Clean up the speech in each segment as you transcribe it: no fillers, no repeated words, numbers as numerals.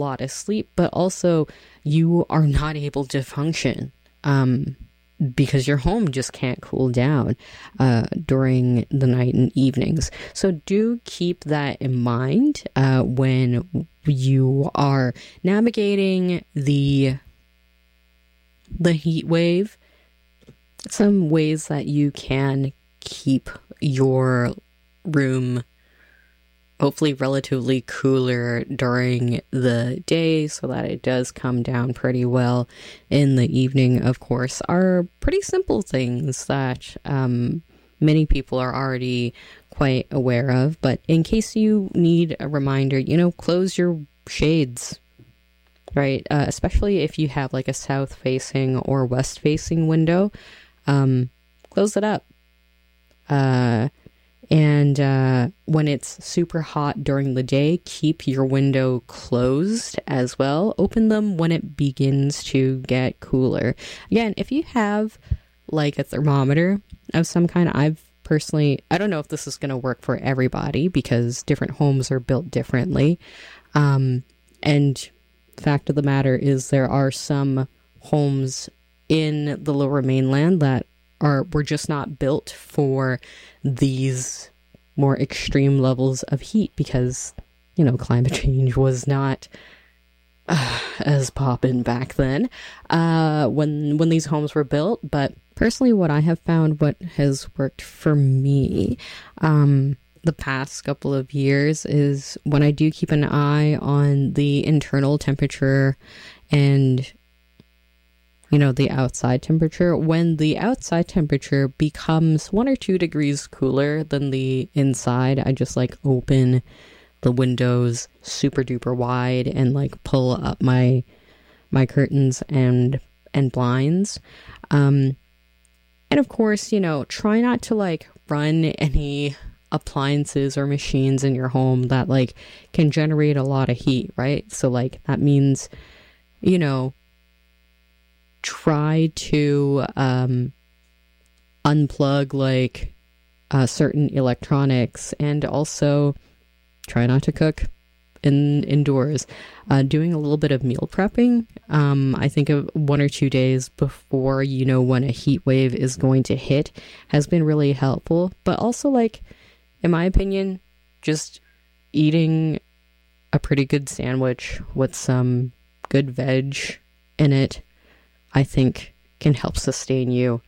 lot of sleep, but also you are not able to function because your home just can't cool down during the night and evenings. So do keep that in mind when you are navigating the heat wave. Some ways that you can keep your room hopefully relatively cooler during the day so that it does come down pretty well in the evening, of course, are pretty simple things that many people are already quite aware of. But in case you need a reminder, close your shades, right? Especially if you have like a south facing or west facing window, close it up. And when it's super hot during the day, keep your window closed as well. Open them when it begins to get cooler. Again, if you have like a thermometer of some kind, I don't know if this is going to work for everybody because different homes are built differently. And the fact of the matter is there are some homes in the Lower Mainland that were just not built for these more extreme levels of heat because, climate change was not as poppin' back then when these homes were built. But personally, what I have found, what has worked for me the past couple of years is when I do keep an eye on the internal temperature and the outside temperature. When the outside temperature becomes 1 or 2 degrees cooler than the inside, I just open the windows super duper wide and pull up my curtains and blinds. And of course, try not to run any appliances or machines in your home that can generate a lot of heat, right? So that means, try to unplug certain electronics, and also try not to cook indoors. Doing a little bit of meal prepping, I think of 1 or 2 days before when a heat wave is going to hit, has been really helpful. But also in my opinion, just eating a pretty good sandwich with some good veg in it, I think can help sustain you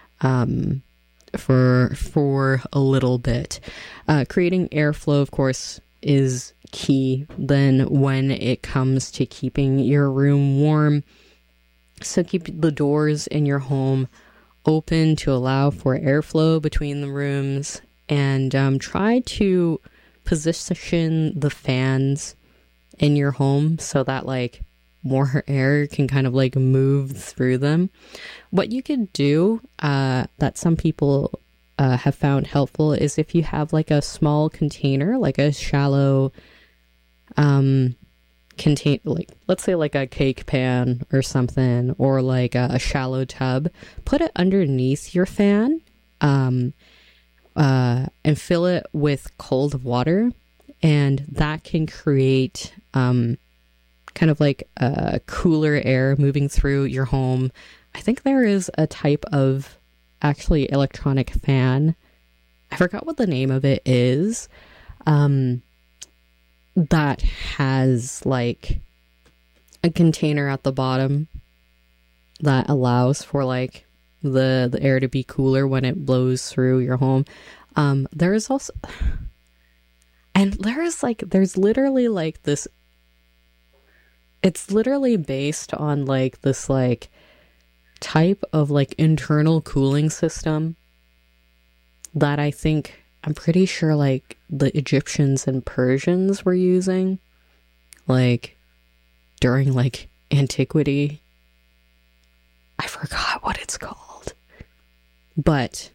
for a little bit. Creating airflow, of course, is key then when it comes to keeping your room warm. So keep the doors in your home open to allow for airflow between the rooms, and try to position the fans in your home so that more air can kind of move through them. What you could do that some people have found helpful is if you have a small container, a shallow contain, let's say a cake pan or something, or a shallow tub, put it underneath your fan and fill it with cold water, and that can create kind of cooler air moving through your home. I think there is a type of actually electronic fan, I forgot what the name of it is, that has a container at the bottom that allows for the air to be cooler when it blows through your home. There is also, and there's literally this, it's literally based on this type of internal cooling system that I'm pretty sure the Egyptians and Persians were using during antiquity. I forgot what it's called, but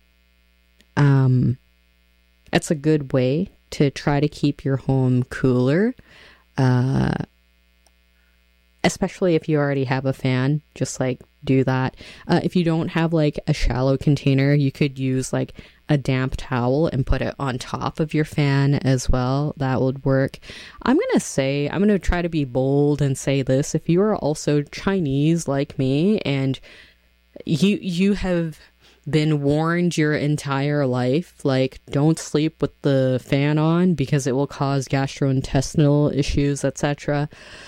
it's a good way to try to keep your home cooler. especially if you already have a fan, just like do that. If you don't have like a shallow container, you could use like a damp towel and put it on top of your fan as well. That would work. I'm going to try to be bold and say this. If you are also Chinese like me and you have been warned your entire life, like, don't sleep with the fan on because it will cause gastrointestinal issues, etc.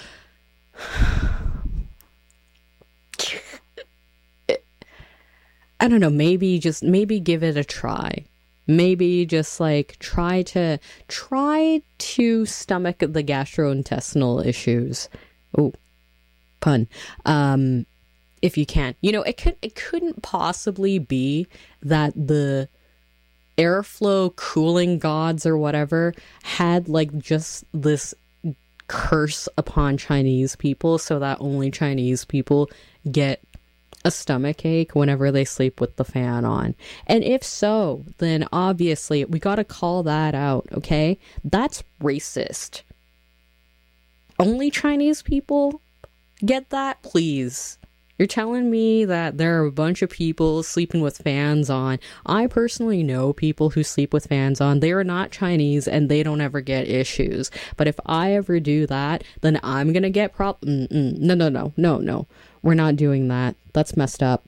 I don't know, maybe give it a try. Maybe just like try to stomach the gastrointestinal issues. Oh, pun. If you can. You know, it couldn't possibly be that the airflow cooling gods or whatever had like just this curse upon Chinese people so that only Chinese people get a stomach ache whenever they sleep with the fan on. And if so, then obviously we got to call that out, okay? That's racist. Only Chinese people get that? Please. You're telling me that there are a bunch of people sleeping with fans on. I personally know people who sleep with fans on. They are not Chinese and they don't ever get issues. But if I ever do that, then I'm going to get No. We're not doing that. That's messed up.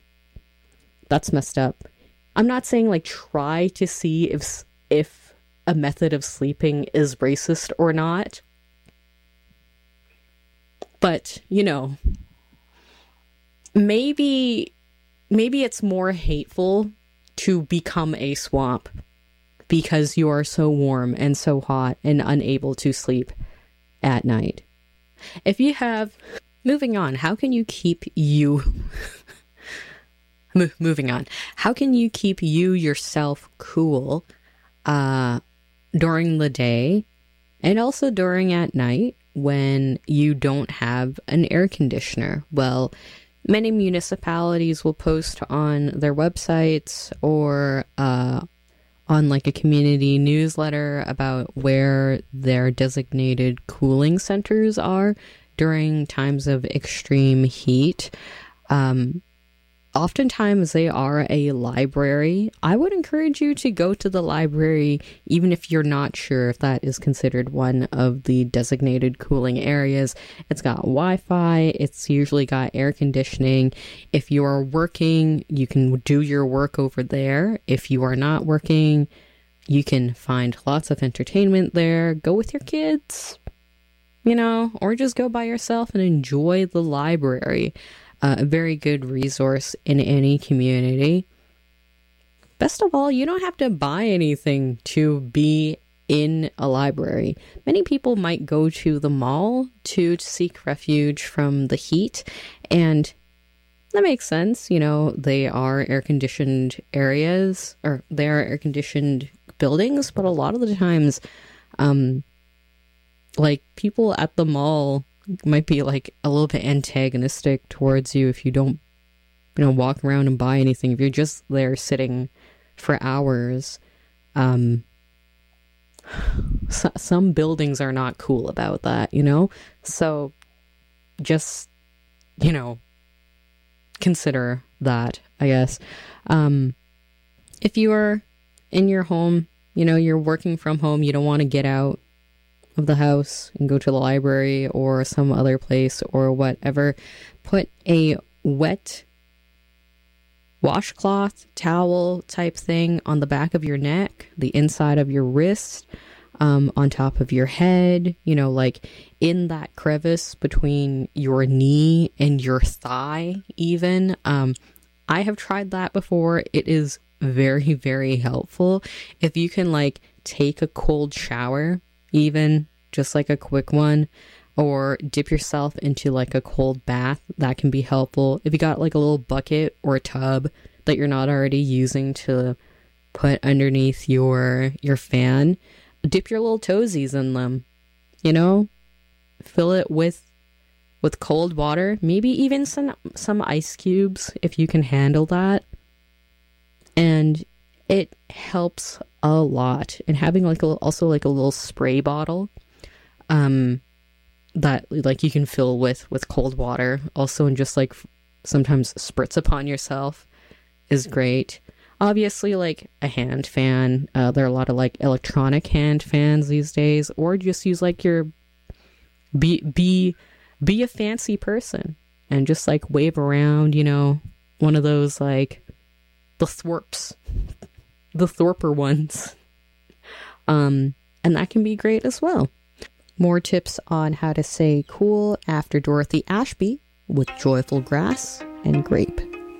I'm not saying like try to see if a method of sleeping is racist or not. But, you know, maybe it's more hateful to become a swamp because you are so warm and so hot and unable to sleep at night. If you have... Moving on, how can you keep you... Moving on. How can you keep you yourself cool during the day and also during at night when you don't have an air conditioner? Well, many municipalities will post on their websites or on like a community newsletter about where their designated cooling centers are during times of extreme heat. Oftentimes they are a library. I would encourage you to go to the library even if you're not sure if that is considered one of the designated cooling areas. It's got Wi-Fi. It's usually got air conditioning. If you are working, you can do your work over there. If you are not working, you can find lots of entertainment there. Go with your kids, you know, or just go by yourself and enjoy the library. A very good resource in any community. Best of all, you don't have to buy anything to be in a library. Many people might go to the mall to seek refuge from the heat, and that makes sense. You know, they are air-conditioned areas, or they are air-conditioned buildings, but a lot of the times, like, people at the mall might be like a little bit antagonistic towards you if you don't, you know, walk around and buy anything. If you're just there sitting for hours, some buildings are not cool about that, you know? So just, you know, consider that, I guess. If you are in your home, you know, you're working from home, you don't want to get out of the house and go to the library or some other place or whatever, put a wet washcloth, towel type thing on the back of your neck, the inside of your wrist, on top of your head, you know, like in that crevice between your knee and your thigh even. I have tried that before. It is very, very helpful. If you can like take a cold shower, even just like a quick one, or dip yourself into like a cold bath, that can be helpful. If you got like a little bucket or a tub that you're not already using to put underneath your fan, dip your little toesies in them, you know, fill it with cold water, maybe even some ice cubes if you can handle that, and it helps a lot. And having like also like a little spray bottle that like you can fill with cold water also, and just like sometimes spritz upon yourself is great. Obviously, like a hand fan, there are a lot of like electronic hand fans these days, or just use like your be a fancy person and just like wave around, you know, one of those like the Thorper ones, and that can be great as well. More tips on how to stay cool after Dorothy Ashby with Joyful Grass and Grape.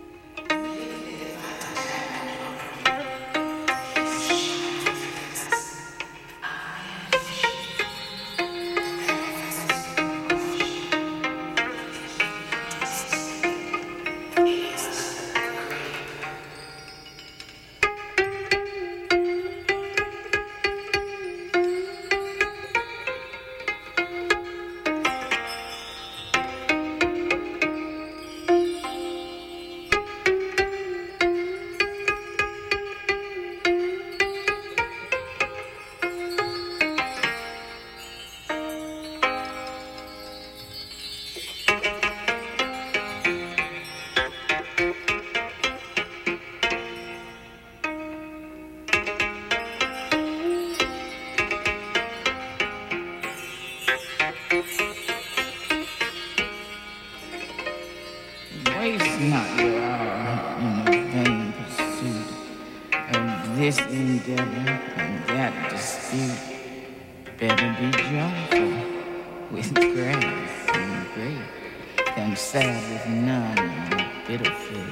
Waste not your hour in a vain pursuit of this endeavor and that dispute. Better be joyful with grass and grape than sad with none and bitter fruit.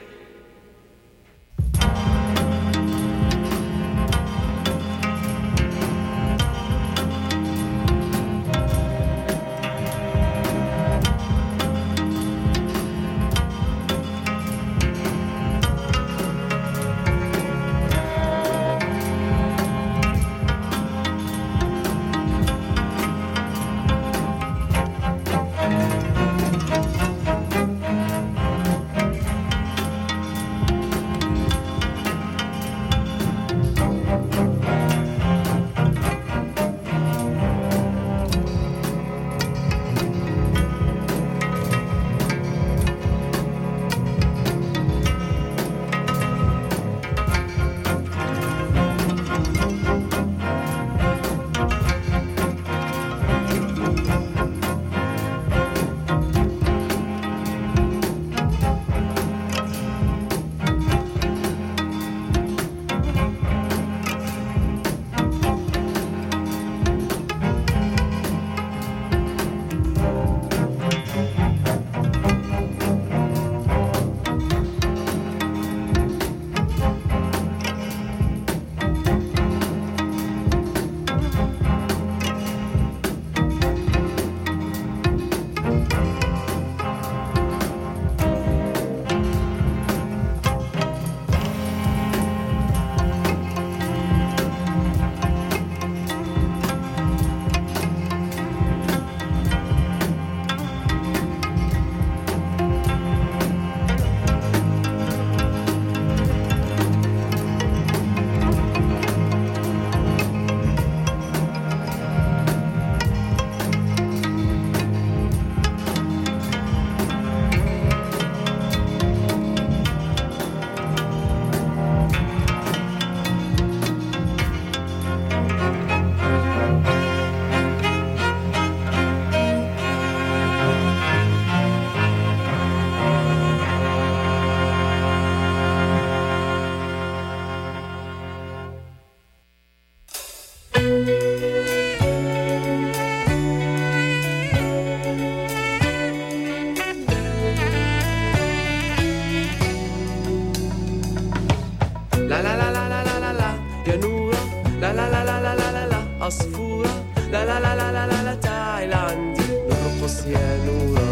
عصفورة لا لا لا لا لا لا, لا تعال عندي نرقص يا نورة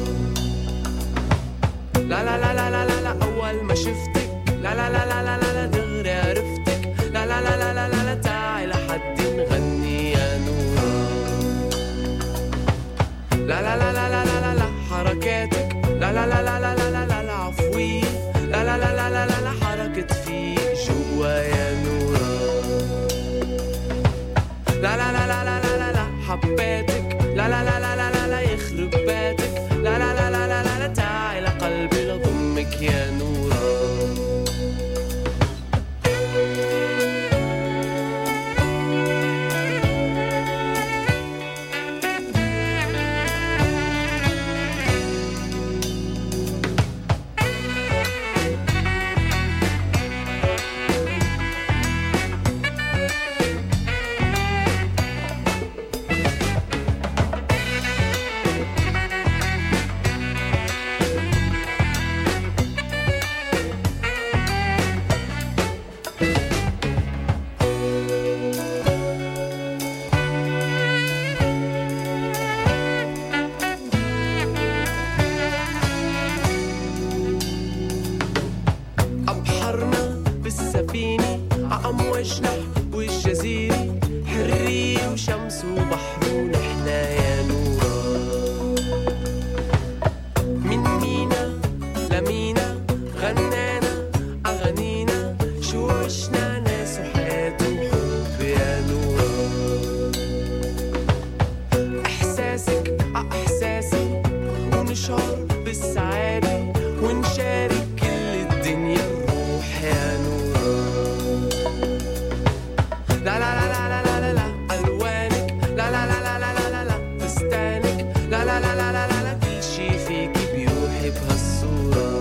لا لا لا لا لا لا, لا أول ما شفتك لا لا لا لا لا لا, لا دغري عرفتك لا لا لا لا لا لا, لا تعال حد نغني يا نورة لا لا لا لا لا لا, لا, لا حركاتك لا لا لا لا لا لا, لا, لا, لا عفوية لا لا لا لا لا, لا, لا حركة فيك جوا يا نورة لا لا لا لا لا لا لا حبيتك لا لا لا لا لا لا لا يخرب بيتك لا لا لا لا لا لا تعالي لقلبي لضمك يا نورة أمواجنا والجزيرة حرية وشمس وبحر ونحنا يا نورا من مينا لمينا غنانا أغانينا شو عشنا ناس وحياة وحب يا نورا إحساسك إحساسي ونشعر بالسعادة ونشارك كل الدنيا الروح يا نورا لا لا لا لا لا لا لا ألوانك لا لا لا لا لا لا لا فستانك لا لا لا لا لا لا كل شي فيك بيوحي بهالصورة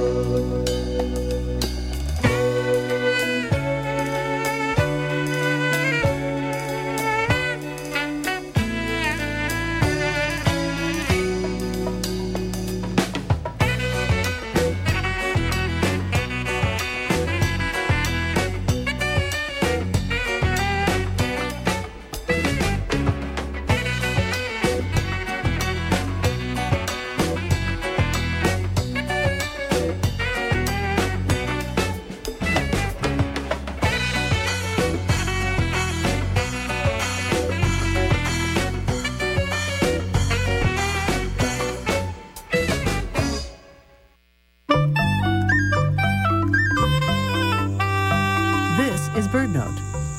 is BirdNote.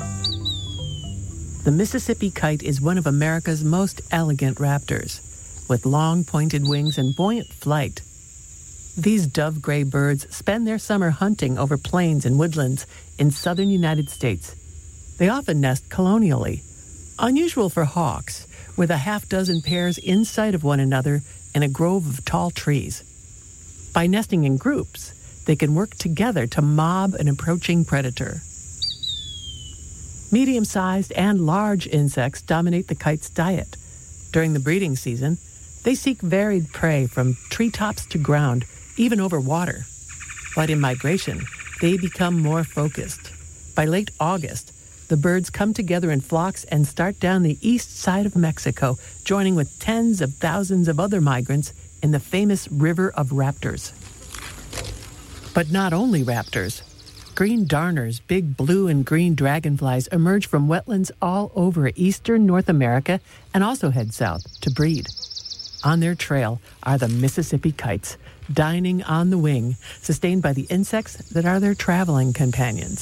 The Mississippi kite is one of America's most elegant raptors, with long pointed wings and buoyant flight. These dove-gray birds spend their summer hunting over plains and woodlands in southern United States. They often nest colonially, unusual for hawks, with a half-dozen pairs in sight of one another in a grove of tall trees. By nesting in groups, they can work together to mob an approaching predator. Medium-sized and large insects dominate the kite's diet. During the breeding season, they seek varied prey from treetops to ground, even over water. But in migration, they become more focused. By late August, the birds come together in flocks and start down the east side of Mexico, joining with tens of thousands of other migrants in the famous River of Raptors. But not only raptors. Green darners, big blue and green dragonflies emerge from wetlands all over eastern North America and also head south to breed. On their trail are the Mississippi kites, dining on the wing, sustained by the insects that are their traveling companions.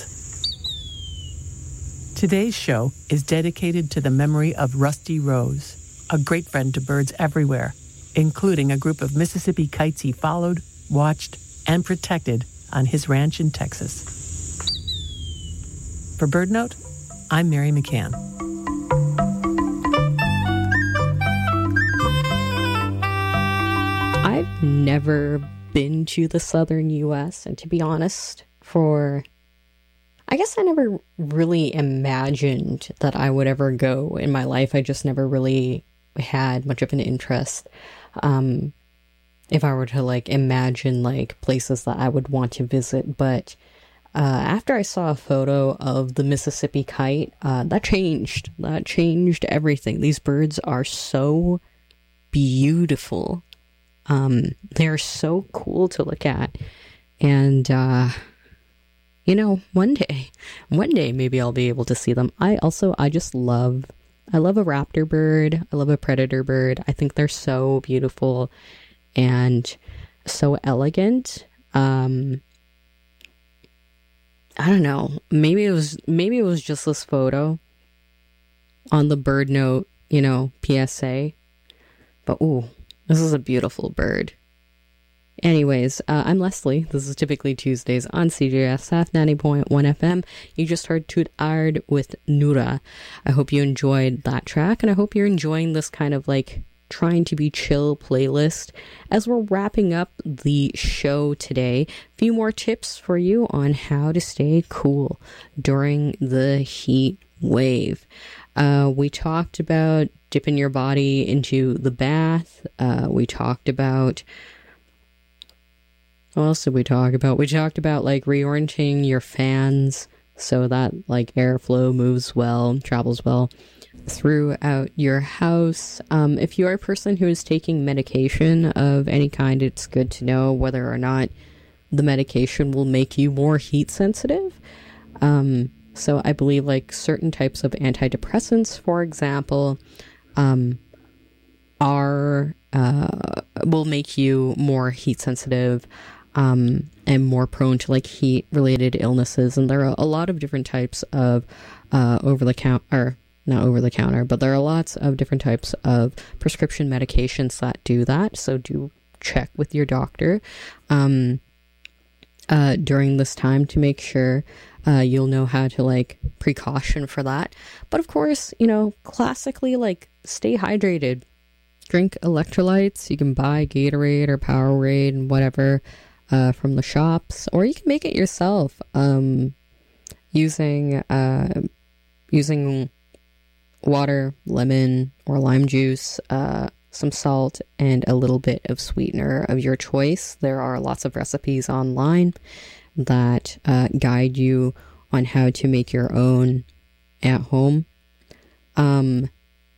Today's show is dedicated to the memory of Rusty Rose, a great friend to birds everywhere, including a group of Mississippi kites he followed, watched, and protected on his ranch in Texas. For BirdNote, I'm Mary McCann. I've never been to the southern U.S., and to be honest, I guess I never really imagined that I would ever go in my life. I just never really had much of an interest. If I were to imagine places that I would want to visit, but after I saw a photo of the Mississippi kite, that changed everything. These birds are so beautiful. They're so cool to look at, and one day maybe I'll be able to see them. I love a raptor bird. I love a predator bird. I think they're so beautiful and so elegant. I don't know. Maybe it was just this photo on the BirdNote, PSA. But ooh, this is a beautiful bird. Anyways, I'm Leslie. This is Typically Tuesdays on CJSF 90.1 FM. You just heard Tut Ard with Nura. I hope you enjoyed that track, and I hope you're enjoying this kind of like trying to be chill playlist as we're wrapping up the show today. A few more tips for you on how to stay cool during the heat wave. We talked about dipping your body into the bath. We talked about, what else did we talk about? We talked about like reorienting your fans so that like airflow moves well, travels well throughout your house. If you are a person who is taking medication of any kind, it's good to know whether or not the medication will make you more heat sensitive. So I believe like certain types of antidepressants, for example, will make you more heat sensitive and more prone to like heat related illnesses. And there are a lot of different types of not over the counter, but there are lots of different types of prescription medications that do that. So do check with your doctor during this time to make sure you'll know how to like precaution for that. But of course, classically, like stay hydrated, drink electrolytes. You can buy Gatorade or Powerade and whatever from the shops, or you can make it yourself using water, lemon, or lime juice, some salt, and a little bit of sweetener of your choice. There are lots of recipes online that guide you on how to make your own at home. And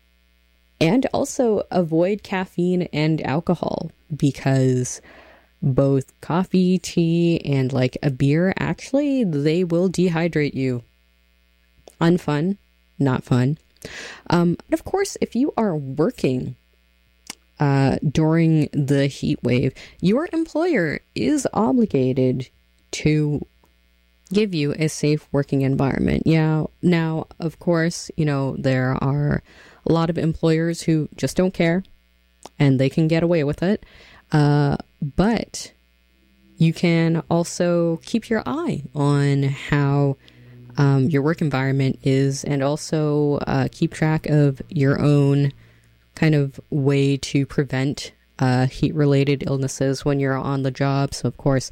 also avoid caffeine and alcohol, because both coffee, tea, and like a beer, actually, they will dehydrate you. Unfun, not fun. And of course, if you are working during the heat wave, your employer is obligated to give you a safe working environment. Yeah. Now, of course, there are a lot of employers who just don't care and they can get away with it. But you can also keep your eye on how your work environment is, and also keep track of your own kind of way to prevent heat-related illnesses when you're on the job. So, of course,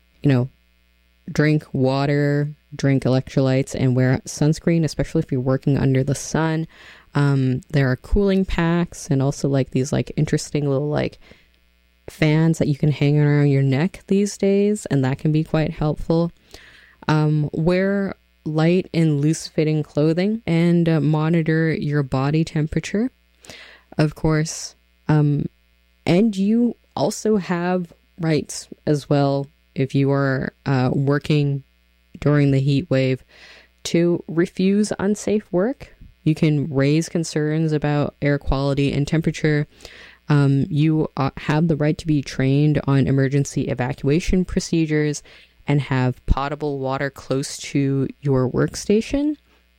drink water, drink electrolytes, and wear sunscreen, especially if you're working under the sun. There are cooling packs and also like these like interesting little like fans that you can hang around your neck these days, and that can be quite helpful. Wear light and loose-fitting clothing, and monitor your body temperature, of course. And you also have rights as well, if you are working during the heat wave, to refuse unsafe work. You can raise concerns about air quality and temperature. You have the right to be trained on emergency evacuation procedures and have potable water close to your workstation.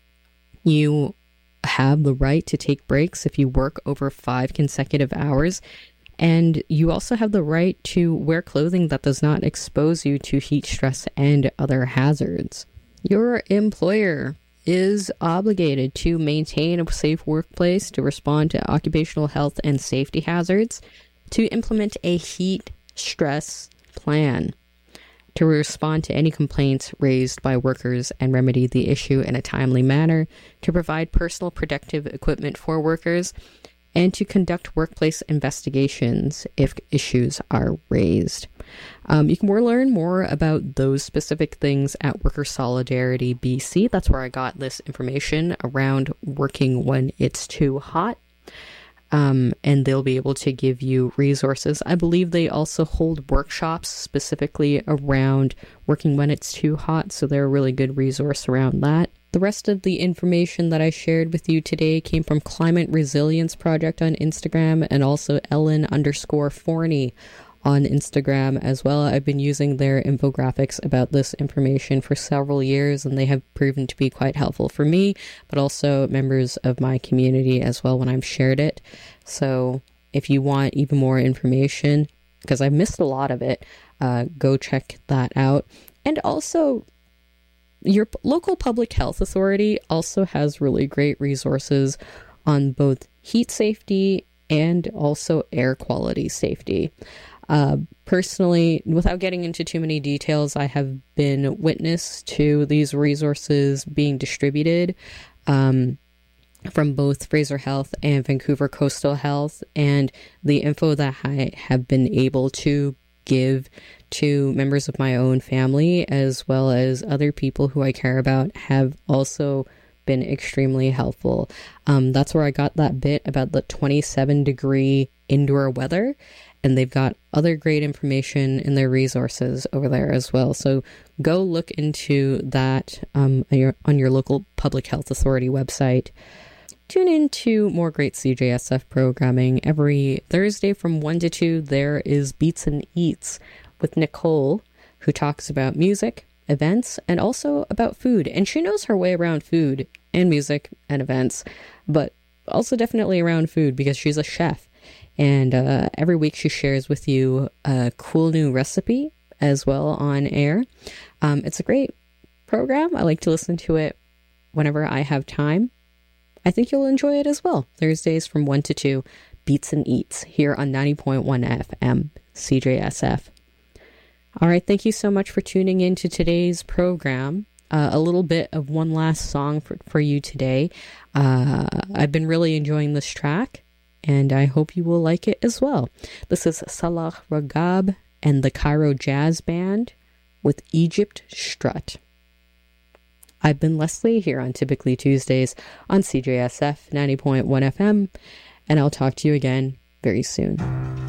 You have the right to take breaks if you work over 5 consecutive hours. And you also have the right to wear clothing that does not expose you to heat stress and other hazards. Your employer is obligated to maintain a safe workplace, to respond to occupational health and safety hazards, to implement a heat stress plan, to respond to any complaints raised by workers and remedy the issue in a timely manner, to provide personal protective equipment for workers, and to conduct workplace investigations if issues are raised. You can learn more about those specific things at Worker Solidarity BC. That's where I got this information around working when it's too hot. And they'll be able to give you resources. I believe they also hold workshops specifically around working when it's too hot, so they're a really good resource around that. The rest of the information that I shared with you today came from Climate Resilience Project on Instagram, and also Ellen_Forney on Instagram as well. I've been using their infographics about this information for several years, and they have proven to be quite helpful for me, but also members of my community as well when I've shared it. So if you want even more information, because I missed a lot of it, go check that out. And also, your local public health authority also has really great resources on both heat safety and also air quality safety. Personally, without getting into too many details, I have been witness to these resources being distributed from both Fraser Health and Vancouver Coastal Health, and the info that I have been able to give to members of my own family as well as other people who I care about have also been extremely helpful. That's where I got that bit about the 27-degree indoor weather, and they've got other great information in their resources over there as well. So go look into that on your local public health authority website. Tune in to more great CJSF programming. Every Thursday from 1 to 2, there is Beats and Eats with Nicole, who talks about music, events, and also about food. And she knows her way around food and music and events, but also definitely around food because she's a chef. And every week she shares with you a cool new recipe as well on air. It's a great program. I like to listen to it whenever I have time. I think you'll enjoy it as well. Thursdays from 1 to 2, Beats and Eats here on 90.1 FM, CJSF. All right, thank you so much for tuning in to today's program. A little bit of one last song for you today. I've been really enjoying this track, and I hope you will like it as well. This is Salah Ragab and the Cairo Jazz Band with Egypt Strut. I've been Leslie here on Typically Tuesdays on CJSF 90.1 FM, and I'll talk to you again very soon.